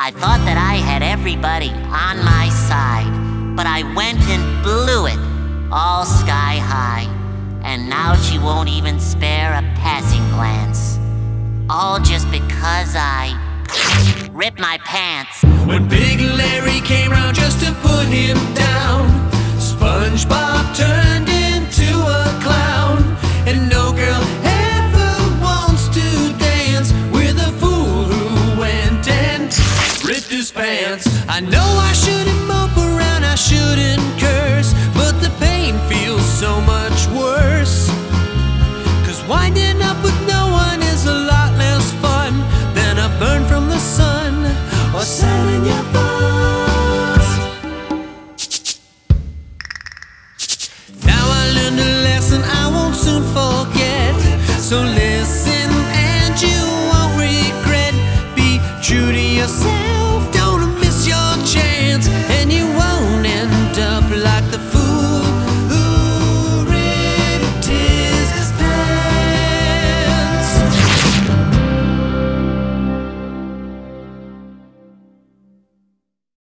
I thought that I had everybody on my side, but I went and blew it all sky high. And now she won't even spare a passing glance, all just because I ripped my pants. When Big Larry came round just to put him down, SpongeBob turned into a clown. And no girl ever wants to dance with a fool who went and ripped his pants. I know